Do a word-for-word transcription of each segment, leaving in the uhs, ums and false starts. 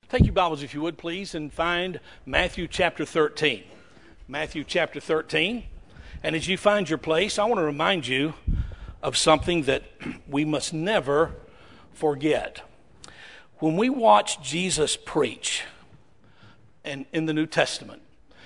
Take your Bibles, if you would, please, and find Matthew chapter thirteen. Matthew chapter thirteen. And as you find your place, I want to remind you of something that we must never forget. When we watch Jesus preach and in the New Testament,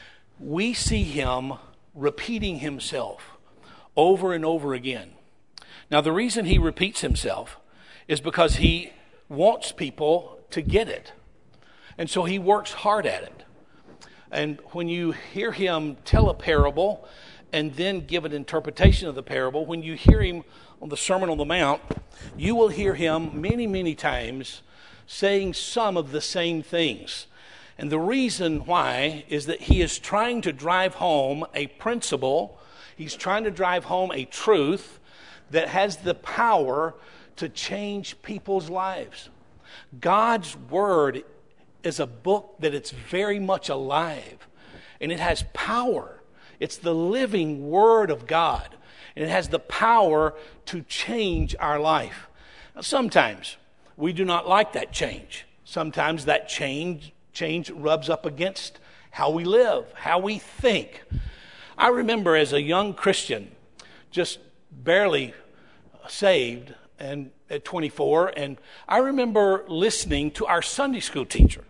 we see him repeating himself over and over again. Now, the reason he repeats himself is because he wants people to get it. And so he works hard at it. And when you hear him tell a parable and then give an interpretation of the parable, when you hear him on the Sermon on the Mount, you will hear him many, many times saying some of the same things. And the reason why is that he is trying to drive home a principle. He's trying to drive home a truth that has the power to change people's lives. God's Word is a book that it's very much alive, and it has power. It's the living Word of God, and it has the power to change our life. Now, sometimes we do not like that change. Sometimes that change change rubs up against how we live, how we think. I remember as a young Christian, just barely saved, and at twenty-four, and I remember listening to our Sunday school teacher.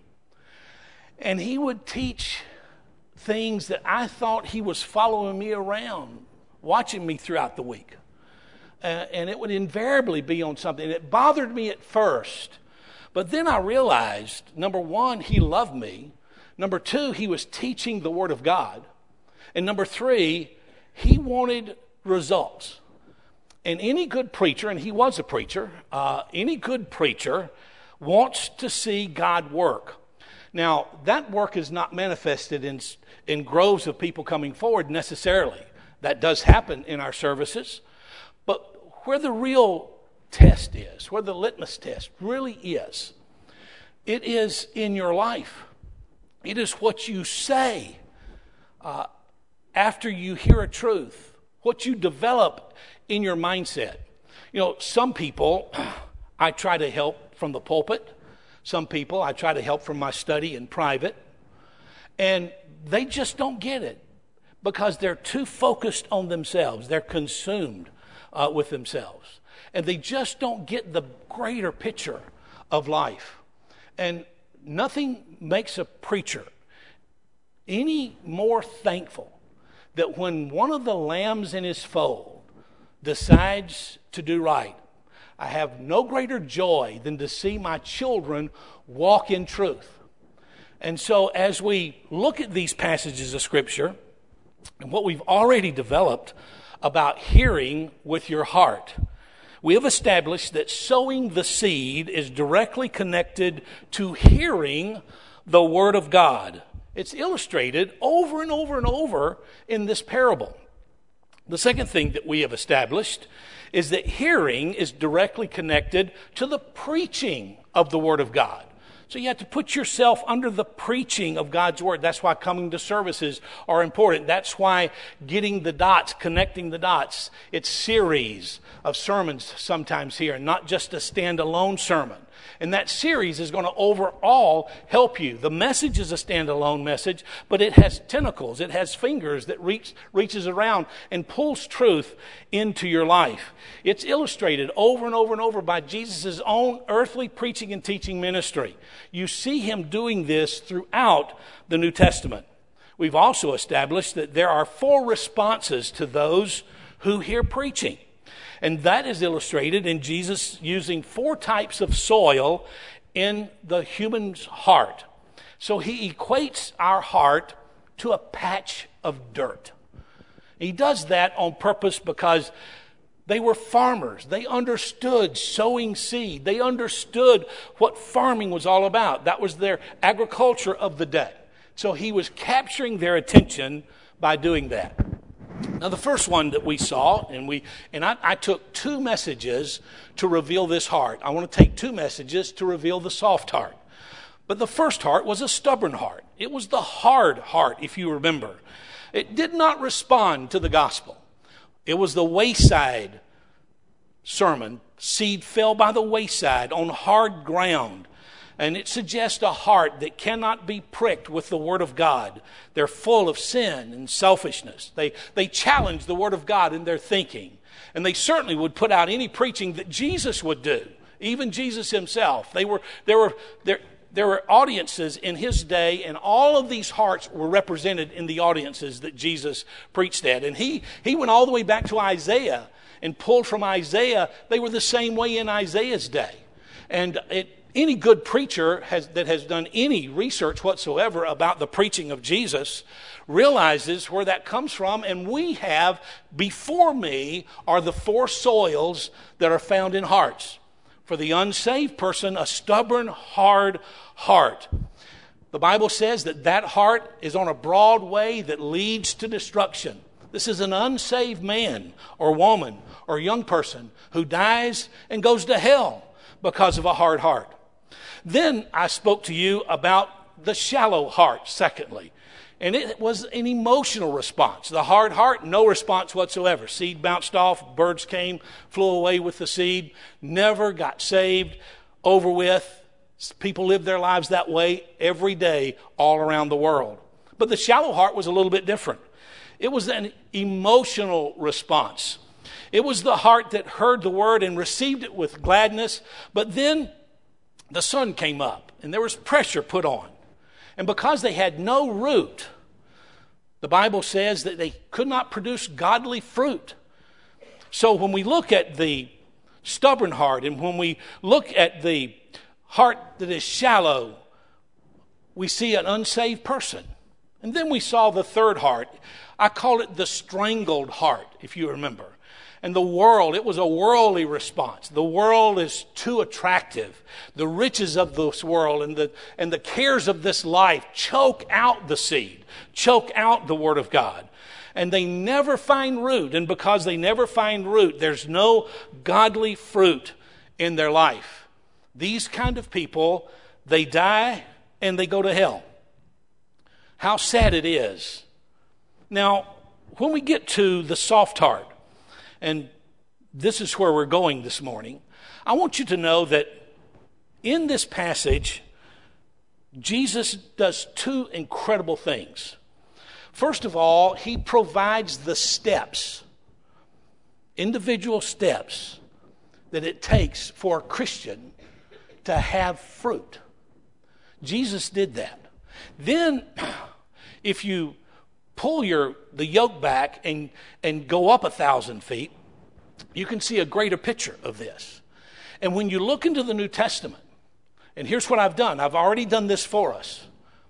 And he would teach things that I thought he was following me around, watching me throughout the week. Uh, and it would invariably be on something. It bothered me at first. But then I realized, number one, he loved me. Number two, he was teaching the Word of God. And number three, he wanted results. And any good preacher, and he was a preacher, uh, any good preacher wants to see God work. Now, that work is not manifested in, in groves of people coming forward necessarily. That does happen in our services. But where the real test is, where the litmus test really is, it is in your life. It is what you say uh, after you hear a truth, what you develop in your mindset. You know, some people I try to help from the pulpit. Some people I try to help from my study in private. And they just don't get it because they're too focused on themselves. They're consumed uh, with themselves. And they just don't get the greater picture of life. And nothing makes a preacher any more thankful that when one of the lambs in his fold decides to do right, I have no greater joy than to see my children walk in truth. And so as we look at these passages of Scripture and what we've already developed about hearing with your heart, we have established that sowing the seed is directly connected to hearing the Word of God. It's illustrated over and over and over in this parable. The second thing that we have established is that hearing is directly connected to the preaching of the Word of God. So you have to put yourself under the preaching of God's Word. That's why coming to services are important. That's why getting the dots, connecting the dots. It's series of sermons sometimes here, not just a standalone sermon. And that series is going to overall help you. The message is a standalone message, but it has tentacles. It has fingers that reach, reaches around and pulls truth into your life. It's illustrated over and over and over by Jesus' own earthly preaching and teaching ministry. You see him doing this throughout the New Testament. We've also established that there are four responses to those who hear preaching. And that is illustrated in Jesus using four types of soil in the human's heart. So he equates our heart to a patch of dirt. He does that on purpose because they were farmers. They understood sowing seed. They understood what farming was all about. That was their agriculture of the day. So he was capturing their attention by doing that. Now, the first one that we saw, and we and I, I took two messages to reveal this heart. I want to take two messages to reveal the soft heart. But the first heart was a stubborn heart. It was the hard heart, if you remember. It did not respond to the gospel. It was the wayside sermon. Seed fell by the wayside on hard ground. And it suggests a heart that cannot be pricked with the Word of God. They're full of sin and selfishness. They, they challenge the Word of God in their thinking. And they certainly would put out any preaching that Jesus would do, even Jesus himself. They were, there were, there, there were audiences in his day, and all of these hearts were represented in the audiences that Jesus preached at. And he, he went all the way back to Isaiah and pulled from Isaiah. They were the same way in Isaiah's day. And it, any good preacher has, that has done any research whatsoever about the preaching of Jesus realizes where that comes from. And we have, before me, are the four soils that are found in hearts. For the unsaved person, a stubborn, hard heart. The Bible says that that heart is on a broad way that leads to destruction. This is an unsaved man or woman or young person who dies and goes to hell because of a hard heart. Then I spoke to you about the shallow heart, secondly. And it was an emotional response. The hard heart, no response whatsoever. Seed bounced off, birds came, flew away with the seed, never got saved, over with. People live their lives that way every day all around the world. But the shallow heart was a little bit different. It was an emotional response. It was the heart that heard the word and received it with gladness, but then the sun came up and there was pressure put on. And because they had no root, the Bible says that they could not produce godly fruit. So when we look at the stubborn heart and when we look at the heart that is shallow, we see an unsaved person. And then we saw the third heart. I call it the strangled heart, if you remember. And the world, it was a worldly response. The world is too attractive. The riches of this world and the, and the cares of this life choke out the seed, choke out the Word of God. And they never find root. And because they never find root, there's no godly fruit in their life. These kind of people, they die and they go to hell. How sad it is. Now, when we get to the soft heart, and this is where we're going this morning, I want you to know that in this passage, Jesus does two incredible things. First of all, he provides the steps, individual steps, that it takes for a Christian to have fruit. Jesus did that. Then, if you pull your the yoke back and, and go up a thousand feet, you can see a greater picture of this. And when you look into the New Testament, and here's what I've done. I've already done this for us.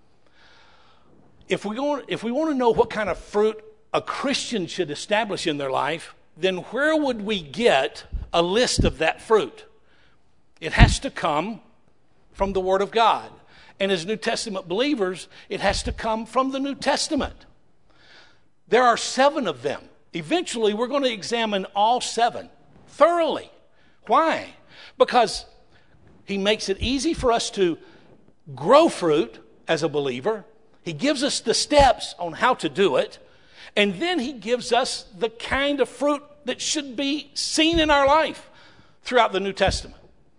If we want, if we want to know what kind of fruit a Christian should establish in their life, then where would we get a list of that fruit? It has to come from the Word of God. And as New Testament believers, it has to come from the New Testament. There are seven of them. Eventually, we're going to examine all seven thoroughly. Why? Because he makes it easy for us to grow fruit as a believer. He gives us the steps on how to do it. And then he gives us the kind of fruit that should be seen in our life throughout the New Testament.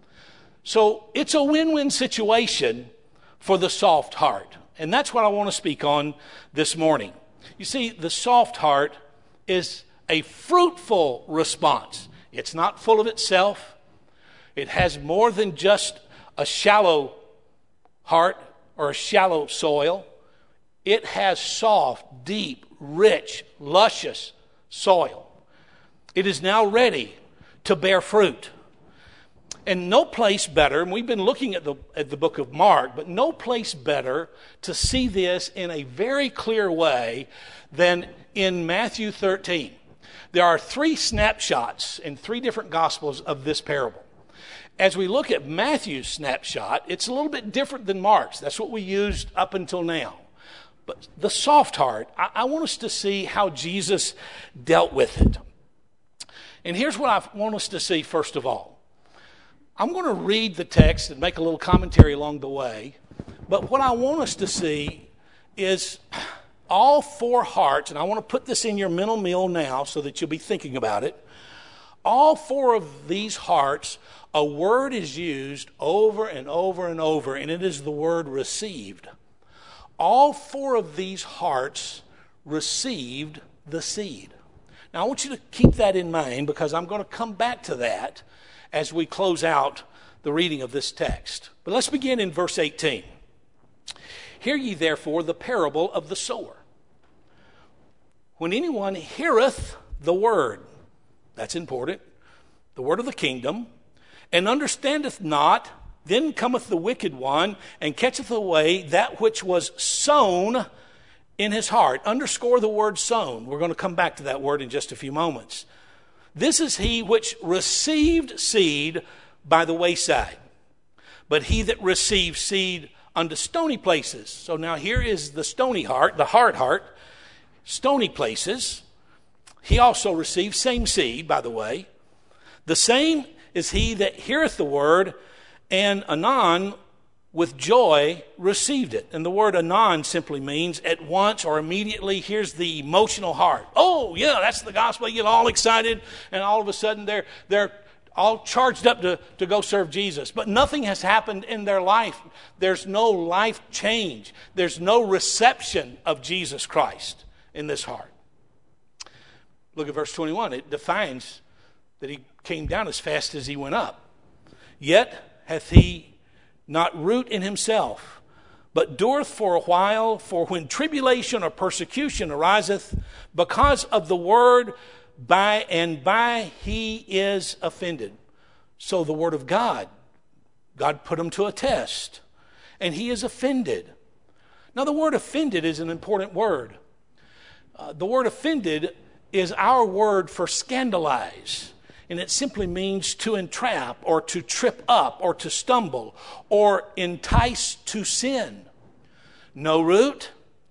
So it's a win-win situation for the soft heart. And that's what I want to speak on this morning. You see, the soft heart is a fruitful response. It's not full of itself. It has more than just a shallow heart or a shallow soil. It has soft, deep, rich, luscious soil. It is now ready to bear fruit. And no place better, and we've been looking at the, at the book of Mark, but no place better to see this in a very clear way than in Matthew thirteen. There are three snapshots in three different gospels of this parable. As we look at Matthew's snapshot, it's a little bit different than Mark's. That's what we used up until now. But the soft heart, I, I want us to see how Jesus dealt with it. And here's what I want us to see first of all. I'm going to read the text and make a little commentary along the way. But what I want us to see is all four hearts, and I want to put this in your mental meal now so that you'll be thinking about it. All four of these hearts a word is used over and over and over, and it is the word received. All four of these hearts received the seed. Now, I want you to keep that in mind, because I'm going to come back to that as we close out the reading of this text. But let's begin in verse eighteen. Hear ye therefore the parable of the sower. When anyone heareth the word, that's important, the word of the kingdom, and understandeth not, then cometh the wicked one, and catcheth away that which was sown in his heart. Underscore the word sown. We're going to come back to that word in just a few moments. This is he which received seed by the wayside, but he that received seed unto stony places. So now here is the stony heart, the hard heart, stony places. He also received same seed, by the way. The same is he that heareth the word, and anon with joy received it. And the word anon simply means at once or immediately. Here's the emotional heart. Oh, yeah, that's the gospel. You get all excited, and all of a sudden they're they're all charged up to, to go serve Jesus. But nothing has happened in their life. There's no life change. There's no reception of Jesus Christ in this heart. Look at verse twenty-one. It defines that he came down as fast as he went up. Yet hath he not root in himself, but dureth for a while. For when tribulation or persecution ariseth because of the word, by and by he is offended. So the word of God, God put him to a test, and he is offended. Now the word offended is an important word. Uh, the word offended is our word for scandalize. And it simply means to entrap or to trip up or to stumble or entice to sin. No root.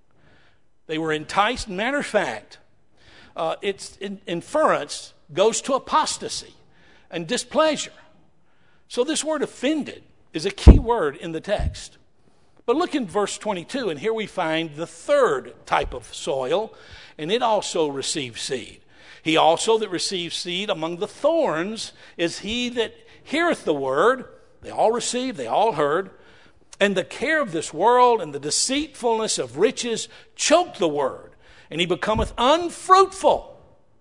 They were enticed. Matter of fact, uh, its in, inference goes to apostasy and displeasure. So this word offended is a key word in the text. But look in verse twenty-two, and here we find the third type of soil, and it also receives seed. He also that receives seed among the thorns is he that heareth the word. They all received, they all heard. And the care of this world and the deceitfulness of riches choke the word, and he becometh unfruitful.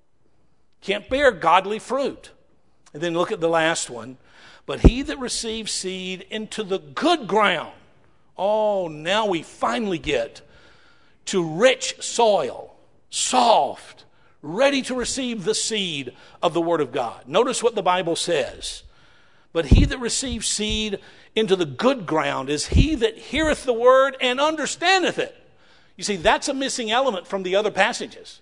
Can't bear godly fruit. And then look at the last one. But he that receives seed into the good ground. Oh, now we finally get to rich soil, soft, ready to receive the seed of the Word of God. Notice what the Bible says. But he that receives seed into the good ground is he that heareth the Word and understandeth it. You see, that's a missing element from the other passages.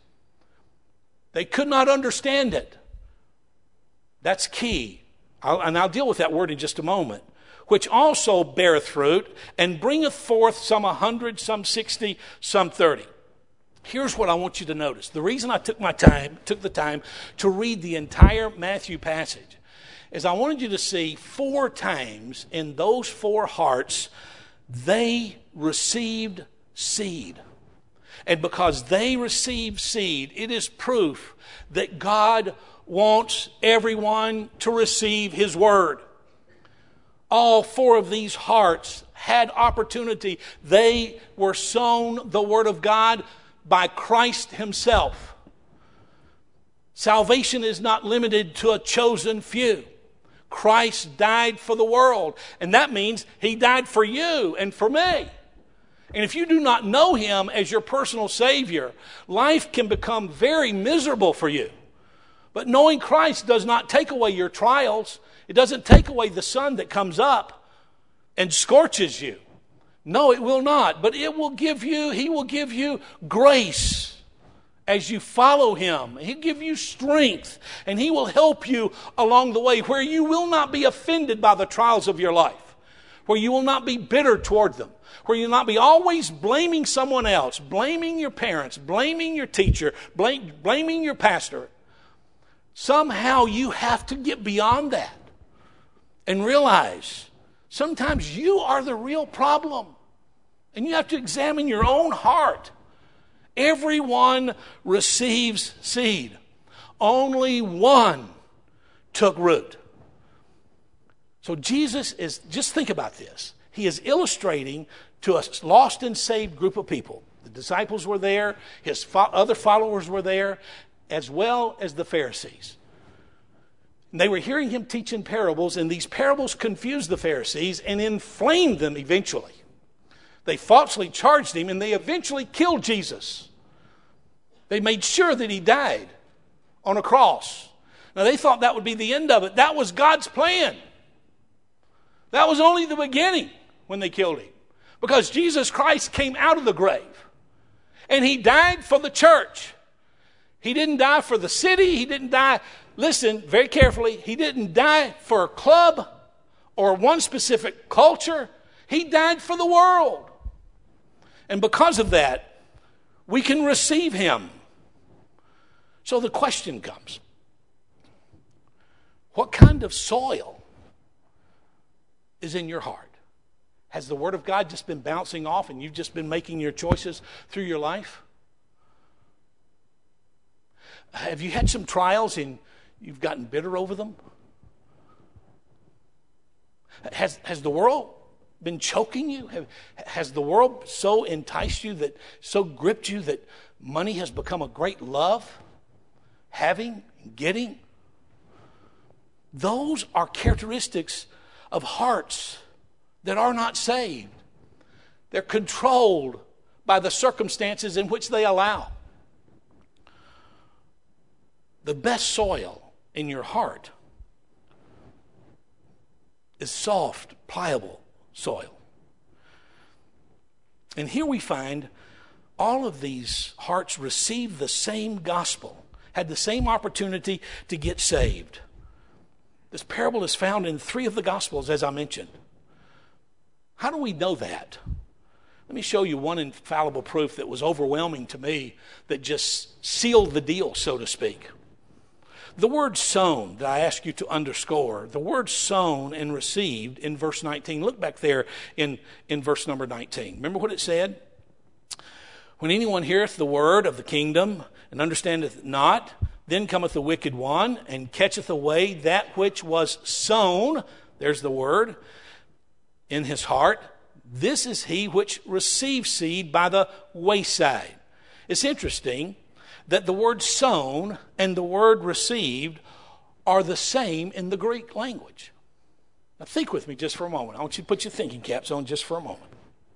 They could not understand it. That's key. I'll, and I'll deal with that word in just a moment. Which also beareth fruit and bringeth forth some a hundred, some sixty, some thirty. Here's what I want you to notice. The reason I took my time, took the time to read the entire Matthew passage is I wanted you to see four times in those four hearts they received seed. And because they received seed, it is proof that God wants everyone to receive His Word. All four of these hearts had opportunity. They were sown the Word of God by Christ Himself. Salvation is not limited to a chosen few. Christ died for the world, and that means He died for you and for me. And if you do not know Him as your personal Savior, life can become very miserable for you. But knowing Christ does not take away your trials. It doesn't take away the sun that comes up and scorches you. No, it will not. But it will give you, He will give you grace as you follow Him. He'll give you strength, and He will help you along the way where you will not be offended by the trials of your life, where you will not be bitter toward them, where you'll not be always blaming someone else, blaming your parents, blaming your teacher, blame, blaming your pastor. Somehow you have to get beyond that and realize sometimes you are the real problem. And you have to examine your own heart. Everyone receives seed. Only one took root. So Jesus is, just think about this. He is illustrating to a lost and saved group of people. The disciples were there, his fo- other followers were there, as well as the Pharisees. And they were hearing him teach in parables, and these parables confused the Pharisees and inflamed them eventually. They falsely charged him, and they eventually killed Jesus. They made sure that he died on a cross. Now, they thought that would be the end of it. That was God's plan. That was only the beginning when they killed him. Because Jesus Christ came out of the grave. And he died for the church. He didn't die for the city. He didn't die, listen very carefully, he didn't die for a club or one specific culture. He died for the world. And because of that, we can receive him. So the question comes, what kind of soil is in your heart? Has the Word of God just been bouncing off and you've just been making your choices through your life? Have you had some trials and you've gotten bitter over them? Has, has the world been choking you? Have, has the world so enticed you, that so gripped you, that money has become a great love? Having, getting? Those are characteristics of hearts that are not saved. They're controlled by the circumstances in which they allow. The best soil in your heart is soft, pliable soil. And here we find all of these hearts received the same gospel, had the same opportunity to get saved. This parable is found in three of the Gospels, as I mentioned. How do we know that? Let me show you one infallible proof that was overwhelming to me, that just sealed the deal, so to speak. The word sown that I ask you to underscore, the word sown and received in verse nineteen. Look back there in, in verse number nineteen. Remember what it said? When anyone heareth the word of the kingdom and understandeth it not, then cometh the wicked one and catcheth away that which was sown, there's the word, in his heart. This is he which receives seed by the wayside. It's interesting that the word sown and the word received are the same in the Greek language. Now think with me just for a moment. I want you to put your thinking caps on just for a moment.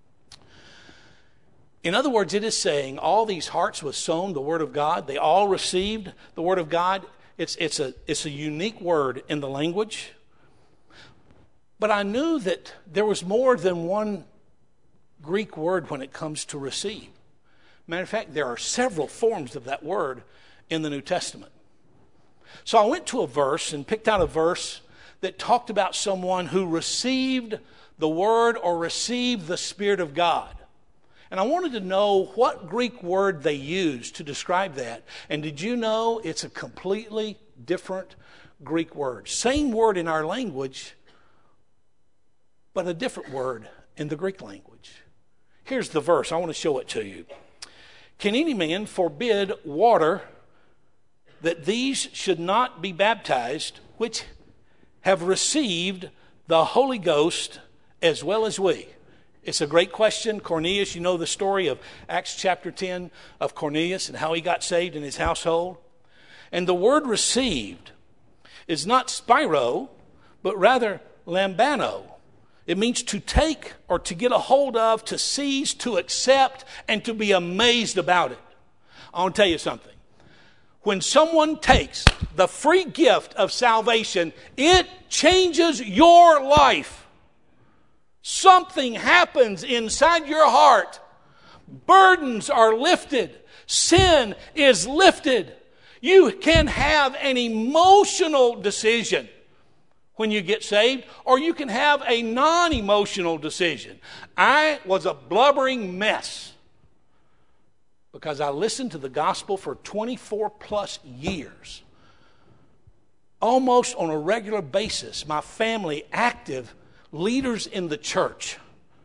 In other words, it is saying all these hearts was sown the word of God. They all received the word of God. It's, it's, a, it's a unique word in the language. But I knew that there was more than one Greek word when it comes to receive. Matter of fact, there are several forms of that word in the New Testament. So I went to a verse and picked out a verse that talked about someone who received the word or received the Spirit of God. And I wanted to know what Greek word they used to describe that. And did you know it's a completely different Greek word? Same word in our language, but a different word in the Greek language. Here's the verse. I want to show it to you. Can any man forbid water that these should not be baptized, which have received the Holy Ghost as well as we? It's a great question. Cornelius, you know the story of Acts chapter ten of Cornelius and how he got saved in his household. And the word received is not spiro, but rather lambano. It means to take or to get a hold of, to seize, to accept, and to be amazed about it. I want to tell you something. When someone takes the free gift of salvation, it changes your life. Something happens inside your heart. Burdens are lifted. Sin is lifted. You can have an emotional decision when you get saved, or you can have a non-emotional decision. I was a blubbering mess because I listened to the gospel for twenty-four plus years. Almost on a regular basis, my family active leaders in the church.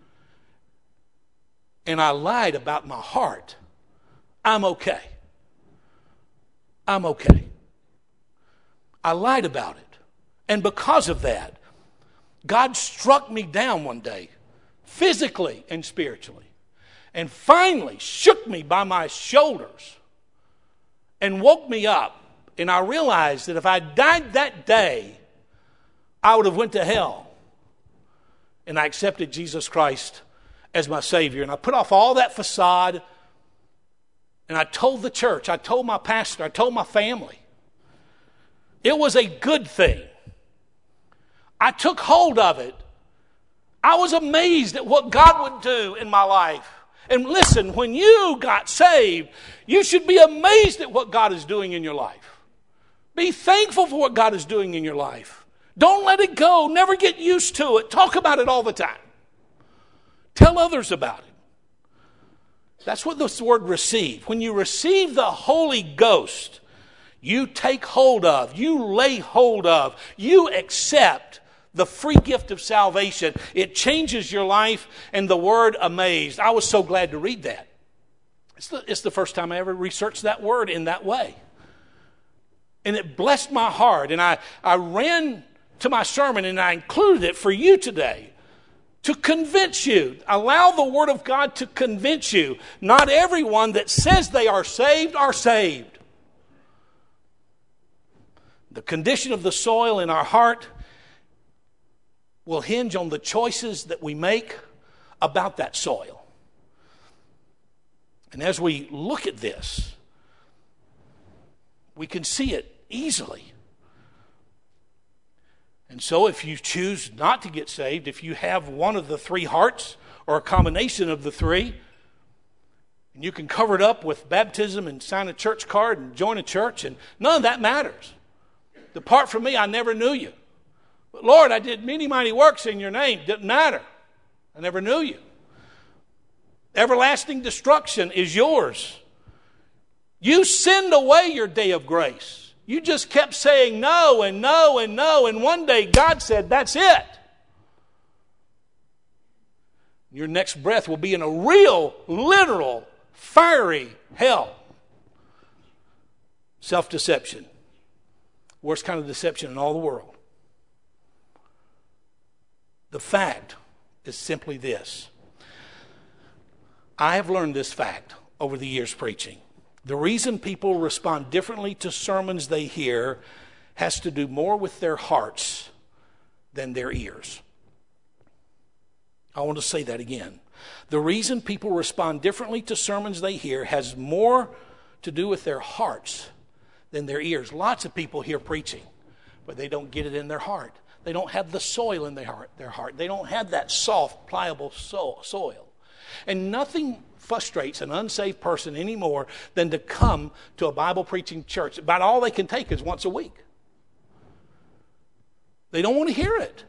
And I lied about my heart. I'm okay. I'm okay. I lied about it. And because of that, God struck me down one day, physically and spiritually, and finally shook me by my shoulders and woke me up. And I realized that if I died that day, I would have went to hell. And I accepted Jesus Christ as my Savior. And I put off all that facade. And I told the church, I told my pastor, I told my family. It was a good thing. I took hold of it. I was amazed at what God would do in my life. And listen, when you got saved, you should be amazed at what God is doing in your life. Be thankful for what God is doing in your life. Don't let it go. Never get used to it. Talk about it all the time. Tell others about it. That's what this word receive. When you receive the Holy Ghost, you take hold of, you lay hold of, you accept the free gift of salvation. It changes your life. And the word amazed, I was so glad to read that. It's the, it's the first time I ever researched that word in that way. And it blessed my heart. And I, I ran to my sermon and I included it for you today to convince you. Allow the Word of God to convince you. Not everyone that says they are saved are saved. The condition of the soil in our heart will hinge on the choices that we make about that soil. And as we look at this, we can see it easily. And so if you choose not to get saved, if you have one of the three hearts or a combination of the three, and you can cover it up with baptism and sign a church card and join a church, and none of that matters. Depart from me, I never knew you. But Lord, I did many mighty works in your name. Didn't matter. I never knew you. Everlasting destruction is yours. You sinned away your day of grace. You just kept saying no and no and no. And one day God said, that's it. Your next breath will be in a real, literal, fiery hell. Self-deception. Worst kind of deception in all the world. The fact is simply this. I have learned this fact over the years preaching. The reason people respond differently to sermons they hear has to do more with their hearts than their ears. I want to say that again. The reason people respond differently to sermons they hear has more to do with their hearts than their ears. Lots of people hear preaching, but they don't get it in their heart. They don't have the soil in their heart. Their heart. They don't have that soft, pliable soil. And nothing frustrates an unsaved person anymore than to come to a Bible preaching church. About all they can take is once a week. They don't want to hear it.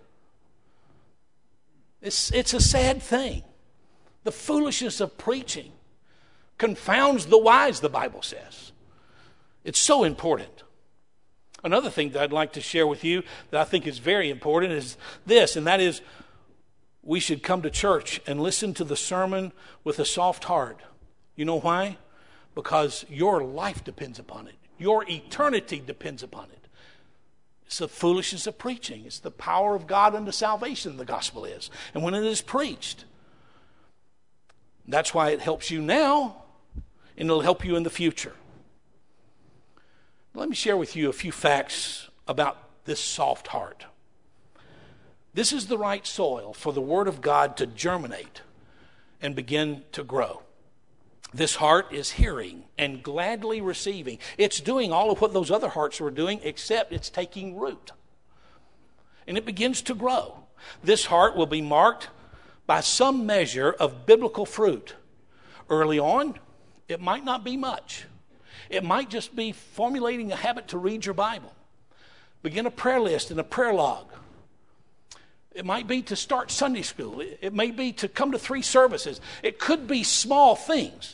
It's, it's a sad thing. The foolishness of preaching confounds the wise, the Bible says. It's so important. Another thing that I'd like to share with you that I think is very important is this, and that is we should come to church and listen to the sermon with a soft heart. You know why? Because your life depends upon it. Your eternity depends upon it. It's the foolishness of preaching. It's the power of God unto salvation, the gospel is. And when it is preached, that's why it helps you now, and it'll help you in the future. Let me share with you a few facts about this soft heart. This is the right soil for the Word of God to germinate and begin to grow. This heart is hearing and gladly receiving. It's doing all of what those other hearts were doing, except it's taking root. And it begins to grow. This heart will be marked by some measure of biblical fruit. Early on, it might not be much. It might just be formulating a habit to read your Bible. Begin a prayer list and a prayer log. It might be to start Sunday school. It may be to come to three services. It could be small things.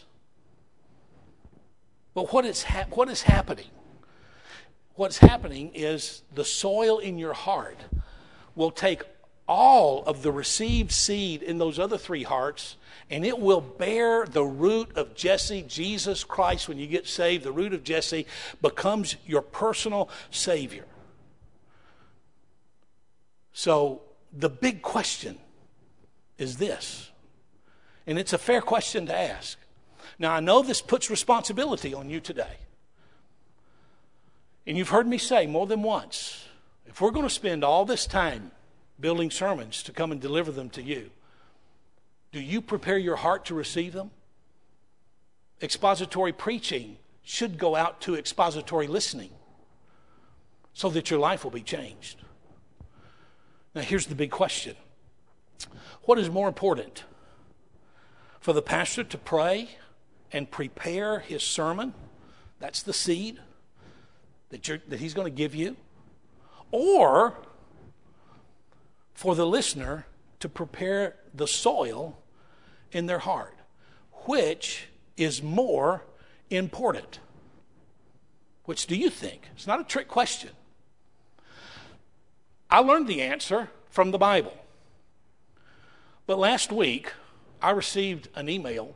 But what is, ha- what is happening? What's happening is the soil in your heart will take all of the received seed in those other three hearts, and it will bear the root of Jesse, Jesus Christ. When you get saved, the root of Jesse becomes your personal Savior. So the big question is this, and it's a fair question to ask. Now, I know this puts responsibility on you today. And you've heard me say more than once, if we're going to spend all this time building sermons to come and deliver them to you, do you prepare your heart to receive them? Expository preaching should go out to expository listening so that your life will be changed. Now, here's the big question. What is more important? For the pastor to pray and prepare his sermon, that's the seed that, you're, that he's going to give you, or for the listener to prepare the soil in their heart? Which is more important? Which do you think? It's not a trick question. I learned the answer from the Bible. But last week, I received an email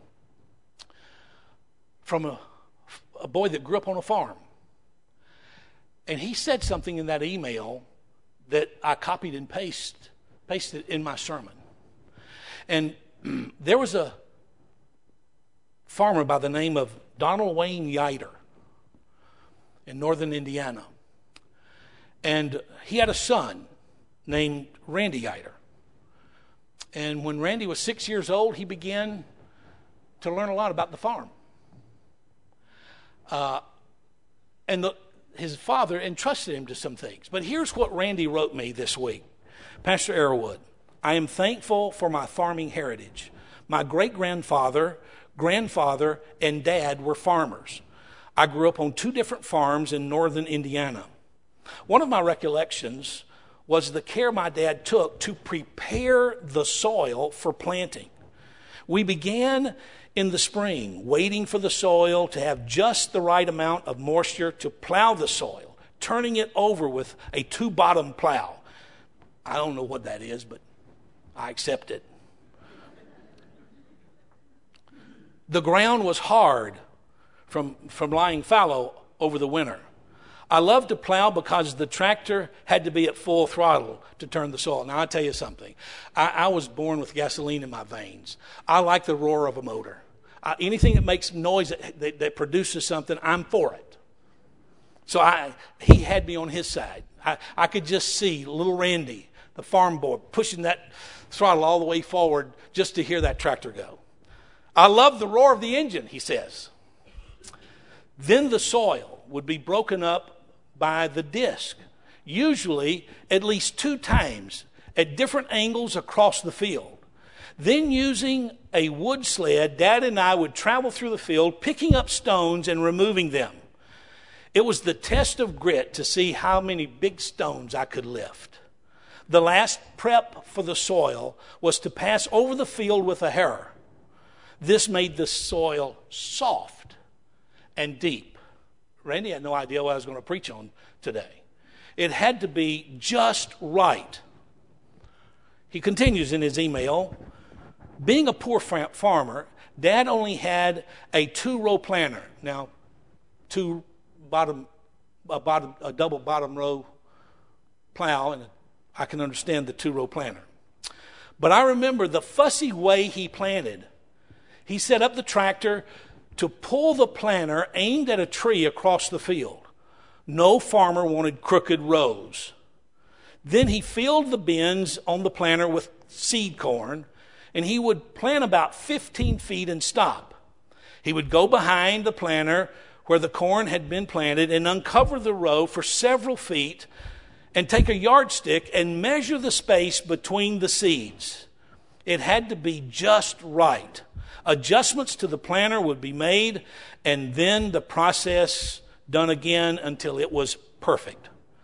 from a, a boy that grew up on a farm. And he said something in that email that I copied and paste, pasted in my sermon. And there was a farmer by the name of Donald Wayne Yider in northern Indiana. And he had a son named Randy Yider. And when Randy was six years old, he began to learn a lot about the farm. Uh, and the, his father entrusted him to some things. But here's what Randy wrote me this week. Pastor Arrowwood, I am thankful for my farming heritage. My great-grandfather, grandfather, and dad were farmers. I grew up on two different farms in northern Indiana. One of my recollections was the care my dad took to prepare the soil for planting. We began in the spring, waiting for the soil to have just the right amount of moisture to plow the soil, turning it over with a two-bottom plow. I don't know what that is, but I accept it. The ground was hard from, from lying fallow over the winter. I loved to plow because the tractor had to be at full throttle to turn the soil. Now, I'll tell you something. I, I was born with gasoline in my veins. I like the roar of a motor. I, anything that makes noise that, that, that produces something, I'm for it. So I, he had me on his side. I, I could just see little Randy, the farm boy, pushing that throttle all the way forward just to hear that tractor go. I love the roar of the engine, he says. Then the soil would be broken up by the disc, usually at least two times at different angles across the field. Then using a wood sled, Dad and I would travel through the field, picking up stones and removing them. It was the test of grit to see how many big stones I could lift. The last prep for the soil was to pass over the field with a harrow. This made the soil soft and deep. Randy had no idea what I was going to preach on today. It had to be just right. He continues in his email, being a poor farmer, Dad only had a two-row planter. Now, two bottom, a, bottom, a double bottom row plow, and I can understand the two-row planter. But I remember the fussy way he planted. He set up the tractor to pull the planter aimed at a tree across the field. No farmer wanted crooked rows. Then he filled the bins on the planter with seed corn, and he would plant about fifteen feet and stop. He would go behind the planter where the corn had been planted and uncover the row for several feet and take a yardstick and measure the space between the seeds. It had to be just right. Adjustments to the planter would be made, and then the process done again until it was perfect.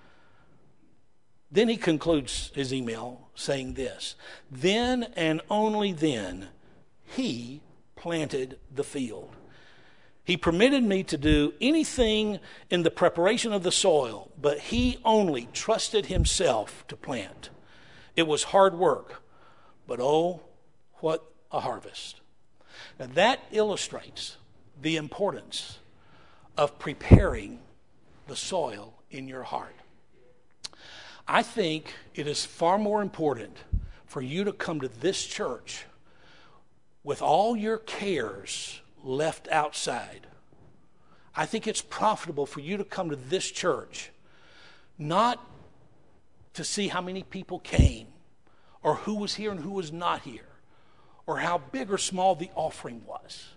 Then he concludes his email saying this, then and only then he planted the field. He permitted me to do anything in the preparation of the soil, but he only trusted himself to plant. It was hard work, but oh, what a harvest. Now that illustrates the importance of preparing the soil in your heart. I think it is far more important for you to come to this church with all your cares left outside. I think it's profitable for you to come to this church not to see how many people came or who was here and who was not here or how big or small the offering was.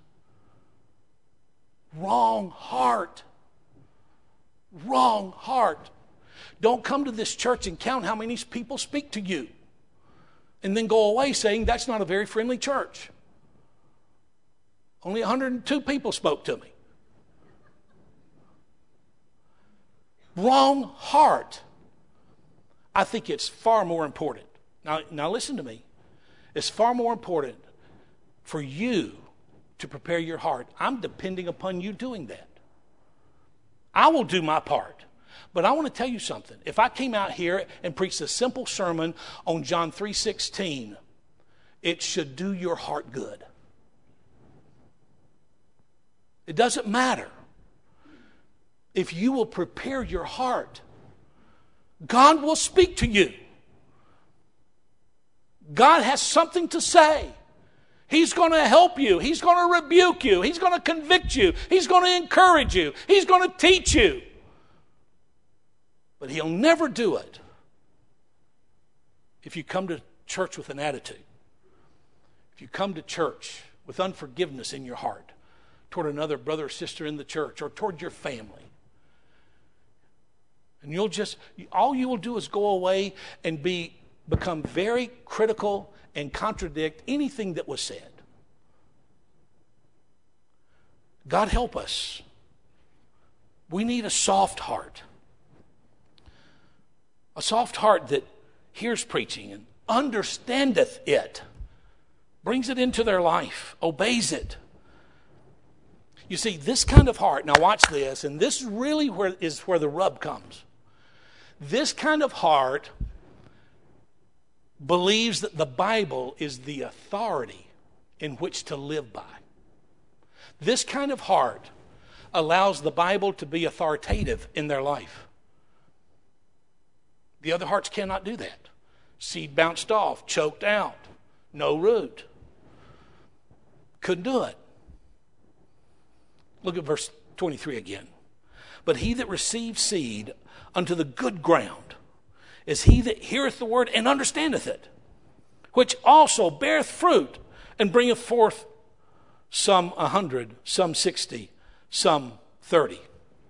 Wrong heart. Wrong heart. Don't come to this church and count how many people speak to you and then go away saying that's not a very friendly church. Only one hundred two people spoke to me. Wrong heart. I think it's far more important. Now, now listen to me. It's far more important for you to prepare your heart. I'm depending upon you doing that. I will do my part. But I want to tell you something. If I came out here and preached a simple sermon on John three sixteen, it should do your heart good. It doesn't matter. If you will prepare your heart, God will speak to you. God has something to say. He's going to help you. He's going to rebuke you. He's going to convict you. He's going to encourage you. He's going to teach you. But He'll never do it if you come to church with an attitude. If you come to church with unforgiveness in your heart toward another brother or sister in the church or toward your family. And you'll just, all you will do is go away and be become very critical and contradict anything that was said. God help us. We need a soft heart. A soft heart that hears preaching and understandeth it, brings it into their life, obeys it. You see, this kind of heart, now watch this, and this really where, is where the rub comes. This kind of heart believes that the Bible is the authority in which to live by. This kind of heart allows the Bible to be authoritative in their life. The other hearts cannot do that. Seed bounced off, choked out, no root. Couldn't do it. Look at verse twenty-three again. But he that receives seed unto the good ground is he that heareth the word and understandeth it, which also beareth fruit and bringeth forth some a hundred, some sixty, some thirty.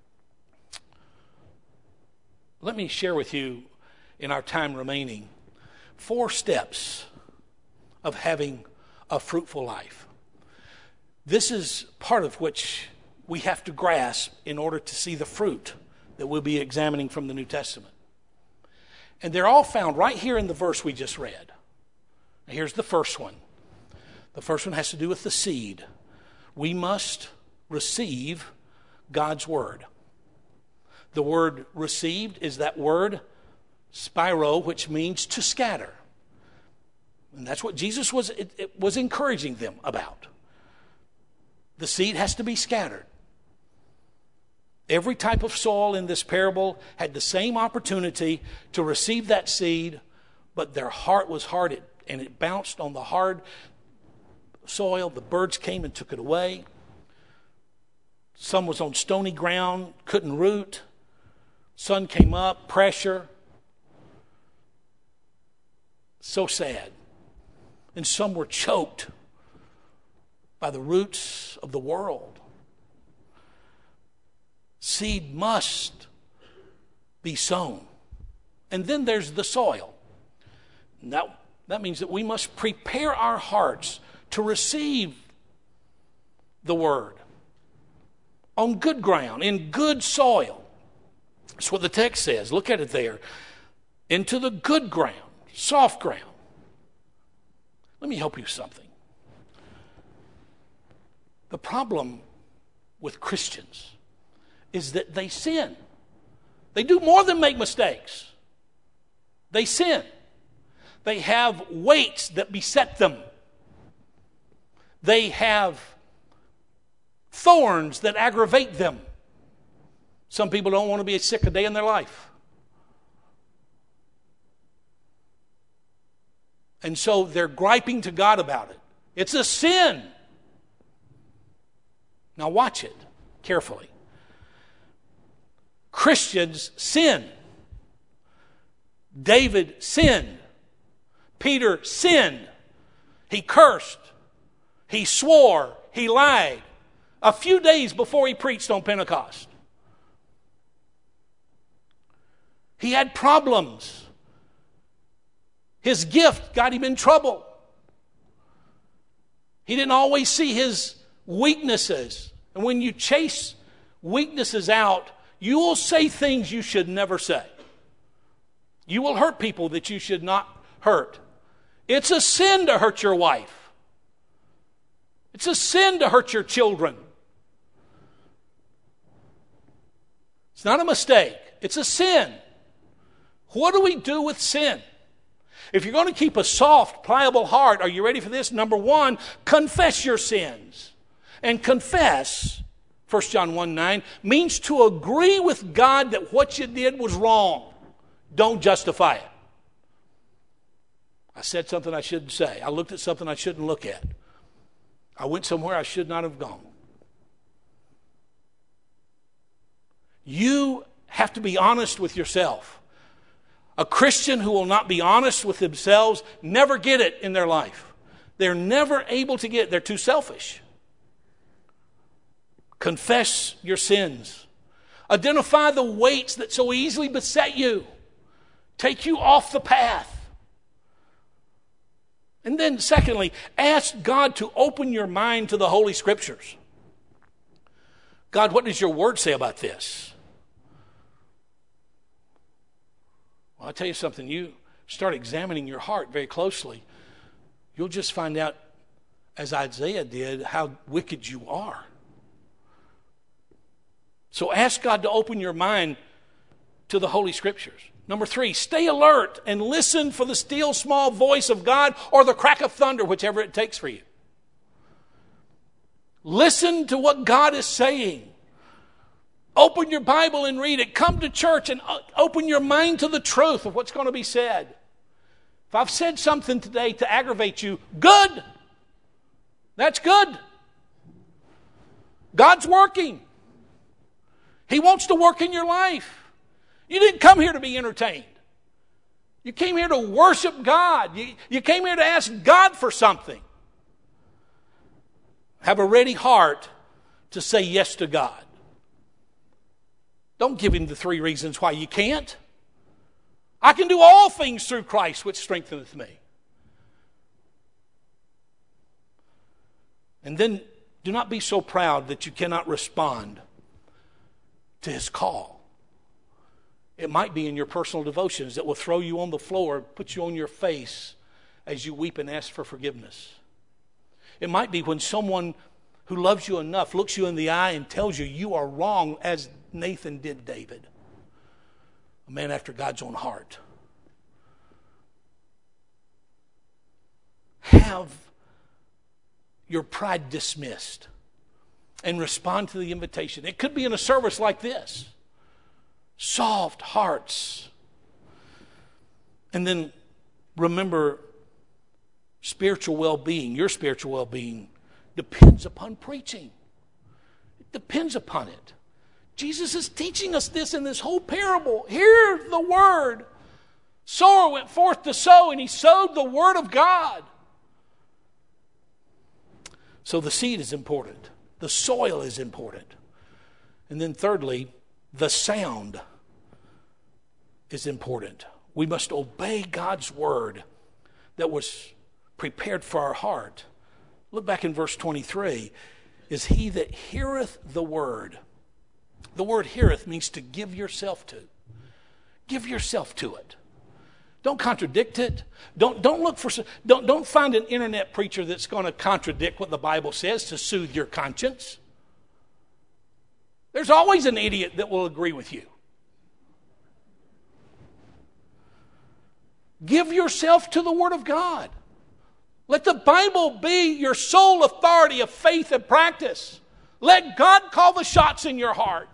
Let me share with you in our time remaining four steps of having a fruitful life. This is part of which we have to grasp in order to see the fruit that we'll be examining from the New Testament. And they're all found right here in the verse we just read. Now here's the first one. The first one has to do with the seed. We must receive God's word. The word received is that word spiro, which means to scatter. And that's what Jesus was, it, it was encouraging them about. The seed has to be scattered. Every type of soil in this parable had the same opportunity to receive that seed, but their heart was hard and it bounced on the hard soil. The birds came and took it away. Some was on stony ground, couldn't root. Sun came up, pressure. So sad. And some were choked by the roots of the world. Seed must be sown. And then there's the soil. Now, that means that we must prepare our hearts to receive the word on good ground, in good soil. That's what the text says. Look at it there. Into the good ground, soft ground. Let me help you with something. The problem with Christians is that they sin. They do more than make mistakes. They sin. They have weights that beset them. They have thorns that aggravate them. Some people don't want to be sick a day in their life. And so they're griping to God about it. It's a sin. Now watch it carefully. Christians sin. David sinned. Peter sinned. He cursed. He swore. He lied. A few days before he preached on Pentecost. He had problems. His gift got him in trouble. He didn't always see his weaknesses. And when you chase weaknesses out, you will say things you should never say. You will hurt people that you should not hurt. It's a sin to hurt your wife. It's a sin to hurt your children. It's not a mistake. It's a sin. What do we do with sin? If you're going to keep a soft, pliable heart, are you ready for this? Number one, confess your sins. And confess, First John one nine, means to agree with God that what you did was wrong. Don't justify it. I said something I shouldn't say. I looked at something I shouldn't look at. I went somewhere I should not have gone. You have to be honest with yourself. A Christian who will not be honest with themselves never get it in their life. They're never able to get it. They're too selfish. Confess your sins. Identify the weights that so easily beset you. Take you off the path. And then secondly, ask God to open your mind to the Holy Scriptures. God, what does your word say about this? Well, I'll tell you something. You start examining your heart very closely. You'll just find out, as Isaiah did, how wicked you are. So ask God to open your mind to the Holy Scriptures. Number three, stay alert and listen for the still small voice of God or the crack of thunder, whichever it takes for you. Listen to what God is saying. Open your Bible and read it. Come to church and open your mind to the truth of what's going to be said. If I've said something today to aggravate you, good. That's good. God's working. He wants to work in your life. You didn't come here to be entertained. You came here to worship God. You, you came here to ask God for something. Have a ready heart to say yes to God. Don't give him the three reasons why you can't. I can do all things through Christ which strengtheneth me. And then do not be so proud that you cannot respond to his call. It might be in your personal devotions that will throw you on the floor, put you on your face as you weep and ask for forgiveness. It might be when someone who loves you enough looks you in the eye and tells you you are wrong, as Nathan did David, a man after God's own heart. Have your pride dismissed and respond to the invitation. It could be in a service like this. Soft hearts. And then remember, spiritual well-being, your spiritual well-being depends upon preaching. It depends upon it. Jesus is teaching us this in this whole parable. Hear the word. Sower went forth to sow, and he sowed the word of God. So the seed is important. The soil is important. And then thirdly, the sound is important. We must obey God's word that was prepared for our heart. Look back in verse twenty-three. Is he that heareth the word. The word heareth means to give yourself to. Give yourself to it. Don't contradict it. Don't, don't look for, don't, don't find an internet preacher that's going to contradict what the Bible says to soothe your conscience. There's always an idiot that will agree with you. Give yourself to the Word of God. Let the Bible be your sole authority of faith and practice. Let God call the shots in your heart.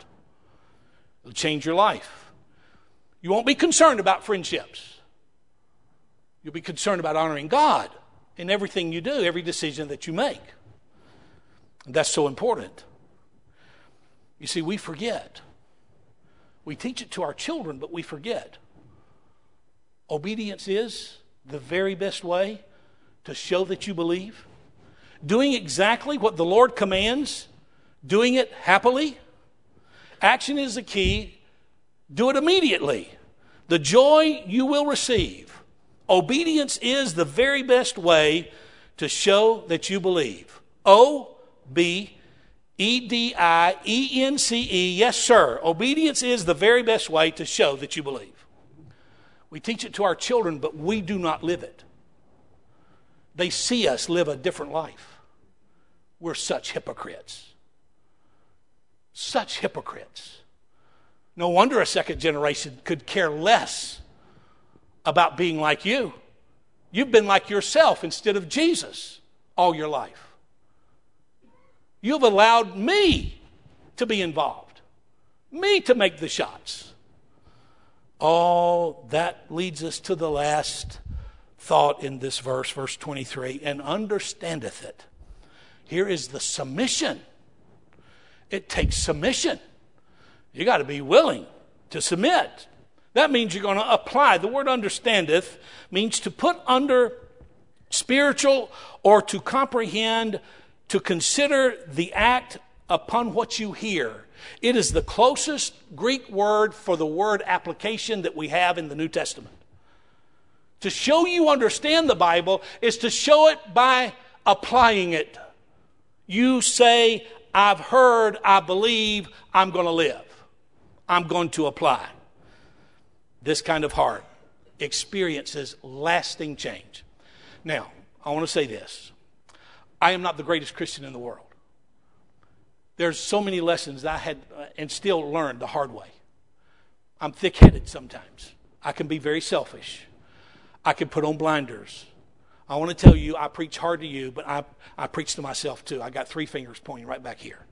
It'll change your life. You won't be concerned about friendships. You'll be concerned about honoring God in everything you do, every decision that you make. And that's so important. You see, we forget. We teach it to our children, but we forget. Obedience is the very best way to show that you believe. Doing exactly what the Lord commands, doing it happily. Action is the key. Do it immediately. The joy you will receive. Obedience is the very best way to show that you believe. O B E D I E N C E, yes sir. Obedience is the very best way to show that you believe. We teach it to our children, but we do not live it. They see us live a different life. We're such hypocrites. Such hypocrites. No wonder a second generation could care less about being like you. You've been like yourself instead of Jesus all your life. You've allowed me to be involved, me to make the shots. Oh, that leads us to the last thought in this verse, verse twenty-three, and understandeth it. Here is the submission. It takes submission. You got to be willing to submit. That means you're going to apply. The word understandeth means to put under spiritual or to comprehend, to consider the act upon what you hear. It is the closest Greek word for the word application that we have in the New Testament. To show you understand the Bible is to show it by applying it. You say, I've heard, I believe, I'm going to live. I'm going to apply. This kind of heart experiences lasting change. Now, I want to say this. I am not the greatest Christian in the world. There's so many lessons that I had uh, and still learned the hard way. I'm thick-headed sometimes. I can be very selfish. I can put on blinders. I want to tell you, I preach hard to you, but I, I preach to myself too. I got three fingers pointing right back here.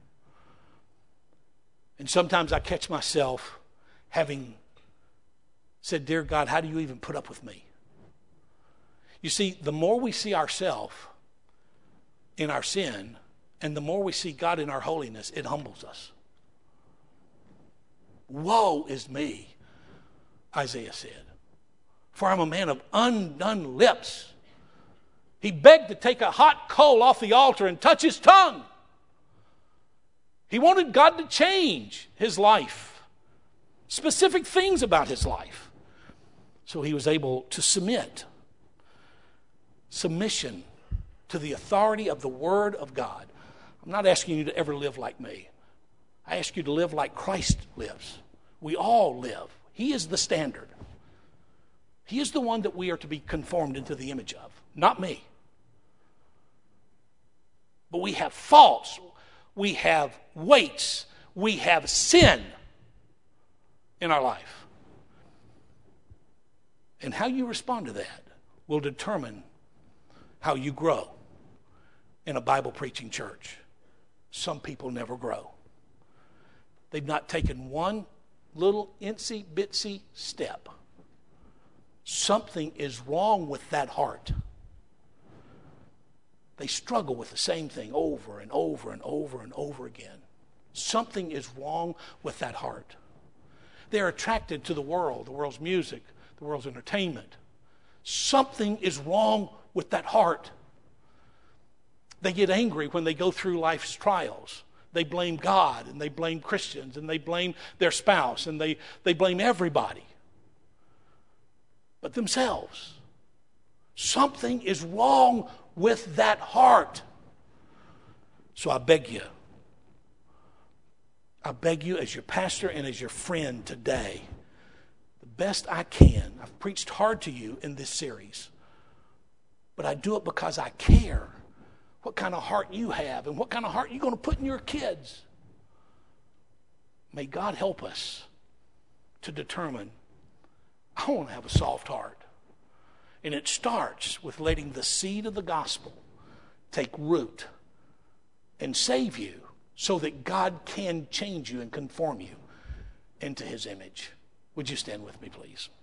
And sometimes I catch myself having said, dear God, how do you even put up with me? You see, the more we see ourselves in our sin, and the more we see God in our holiness, it humbles us. Woe is me, Isaiah said, for I'm a man of undone lips. He begged to take a hot coal off the altar and touch his tongue. He wanted God to change his life, specific things about his life. So he was able to submit. Submission to the authority of the Word of God. I'm not asking you to ever live like me. I ask you to live like Christ lives. We all live. He is the standard. He is the one that we are to be conformed into the image of, not me. But we have faults. We have weights. We have sin in our life. And how you respond to that will determine how you grow in a Bible preaching church. Some people never grow. They've not taken one little itsy bitsy step. Something is wrong with that heart. They struggle with the same thing over and over and over and over again. Something is wrong with that heart. They're attracted to the world, the world's music, the world's entertainment. Something is wrong with that heart. They get angry when they go through life's trials. They blame God, and they blame Christians, and they blame their spouse, and they, they blame everybody but themselves. Something is wrong with that heart. So I beg you, I beg you as your pastor and as your friend today, the best I can. I've preached hard to you in this series, but I do it because I care what kind of heart you have and what kind of heart you're going to put in your kids. May God help us to determine, I want to have a soft heart. And it starts with letting the seed of the gospel take root and save you so that God can change you and conform you into his image. Would you stand with me, please?